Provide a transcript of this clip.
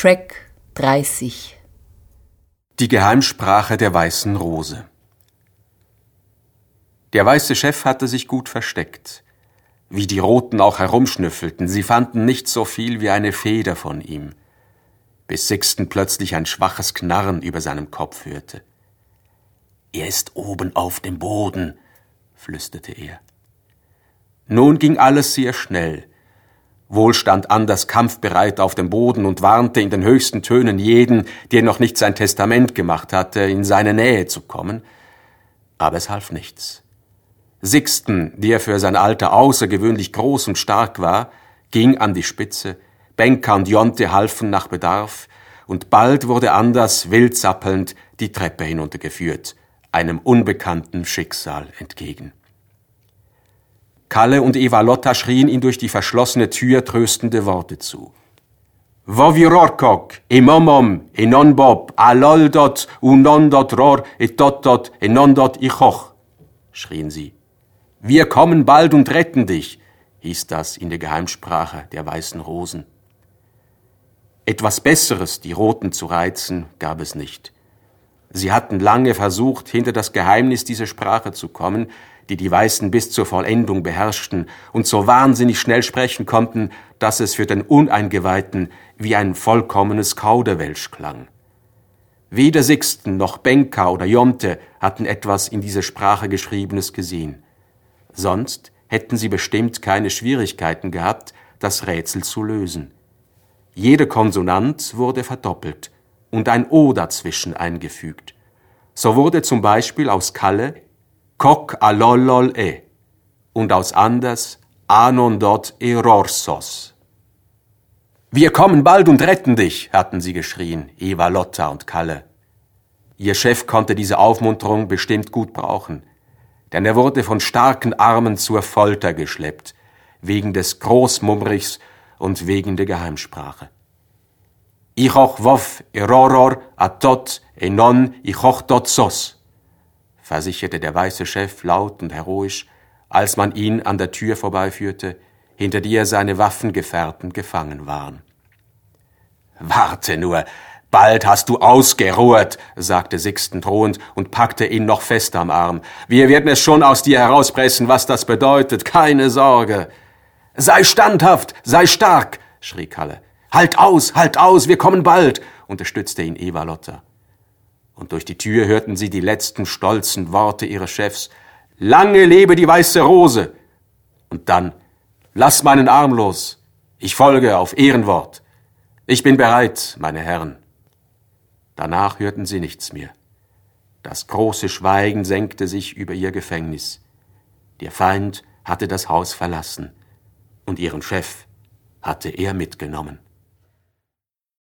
Track 30. Die Geheimsprache der weißen Rose. Der weiße Chef hatte sich gut versteckt. Wie die Roten auch herumschnüffelten, sie fanden nicht so viel wie eine Feder von ihm, bis Sixten plötzlich ein schwaches Knarren über seinem Kopf hörte. »Er ist oben auf dem Boden«, flüsterte er. Nun ging alles sehr schnell. Wohl stand Anders kampfbereit auf dem Boden und warnte in den höchsten Tönen jeden, der noch nicht sein Testament gemacht hatte, in seine Nähe zu kommen. Aber es half nichts. Sixten, der für sein Alter außergewöhnlich groß und stark war, ging an die Spitze, Benka und Jonte halfen nach Bedarf, und bald wurde Anders wild zappelnd die Treppe hinuntergeführt, einem unbekannten Schicksal entgegen. Kalle und Eva-Lotta schrien ihm durch die verschlossene Tür tröstende Worte zu. Vovirorkok, imomom, inonbob, aloldot, unondot ror, etotot, enondot ichoch, schrien sie. Wir kommen bald und retten dich, hieß das in der Geheimsprache der weißen Rosen. Etwas Besseres, die Roten zu reizen, gab es nicht. Sie hatten lange versucht, hinter das Geheimnis dieser Sprache zu kommen, die die Weißen bis zur Vollendung beherrschten und so wahnsinnig schnell sprechen konnten, dass es für den Uneingeweihten wie ein vollkommenes Kauderwelsch klang. Weder Sixten noch Benka oder Jonte hatten etwas in dieser Sprache Geschriebenes gesehen. Sonst hätten sie bestimmt keine Schwierigkeiten gehabt, das Rätsel zu lösen. Jede Konsonant wurde verdoppelt und ein O dazwischen eingefügt. So wurde zum Beispiel aus Kalle Kok alollol e und aus Anders Anondot erorsos. Wir kommen bald und retten dich, hatten sie geschrien, Eva-Lotta und Kalle. Ihr Chef konnte diese Aufmunterung bestimmt gut brauchen, denn er wurde von starken Armen zur Folter geschleppt, wegen des Großmummrichs und wegen der Geheimsprache. Ichoch wof eroror atot enon ichoch dot sos, versicherte der weiße Chef laut und heroisch, als man ihn an der Tür vorbeiführte, hinter der seine Waffengefährten gefangen waren. »Warte nur, bald hast du ausgeruht«, sagte Sixten drohend und packte ihn noch fester am Arm. »Wir werden es schon aus dir herauspressen, was das bedeutet, keine Sorge.« »Sei standhaft, sei stark«, schrie Kalle. Halt aus, wir kommen bald«, unterstützte ihn Eva-Lotta. Und durch die Tür hörten sie die letzten stolzen Worte ihres Chefs. »Lange lebe die weiße Rose!« Und dann, »Lass meinen Arm los! Ich folge auf Ehrenwort! Ich bin bereit, meine Herren!« Danach hörten sie nichts mehr. Das große Schweigen senkte sich über ihr Gefängnis. Der Feind hatte das Haus verlassen, und ihren Chef hatte er mitgenommen.